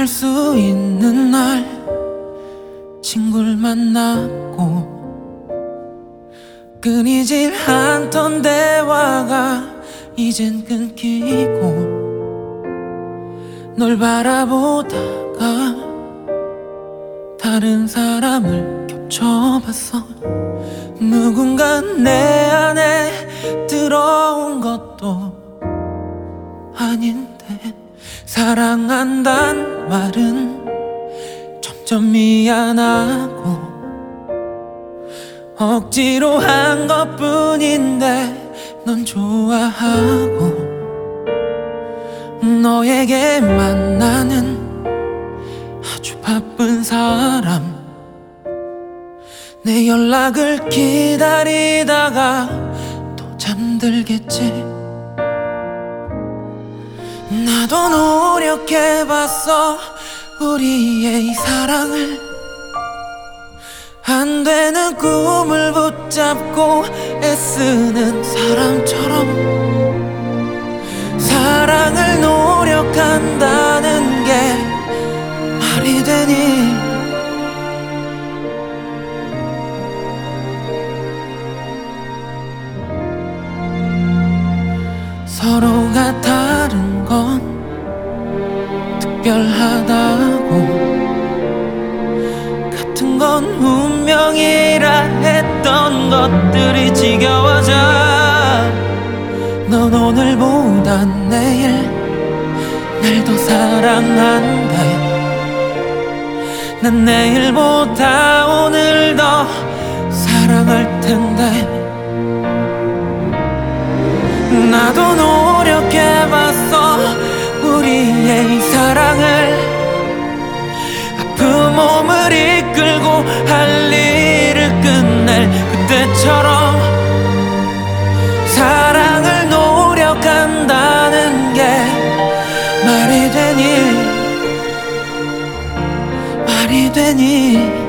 할 수 있는 날 친구를 만났고 끊이질 않던 대화가 이젠 끊기고 널 바라보다가 다른 사람을 겹쳐봤어. 누군가 내 안에 들어온 것도 아닌데 사랑한단 말은 점점 미안하고 억지로 한 것뿐인데 넌 좋아하고 너에게만 나는 아주 바쁜 사람. 내 연락을 기다리다가 또 잠들겠지. 나도 노력해봤어 우리의 이 사랑을. 안 되는 꿈을 붙잡고 애쓰는 사람처럼 사랑을 노력한다는 게 말이 되니. 서로가 다른 건 특별하다고 같은 건 운명이라 했던 것들이 지겨워져. 넌 오늘보다 내일 날 더 사랑한대. 난 내일보다 오늘 더 사랑할 텐데. 나도 노력해봤어 우리의 이 사랑을. 아픈 몸을 이끌고 할 일을 끝낼 그때처럼 사랑을 노력한다는 게 말이 되니.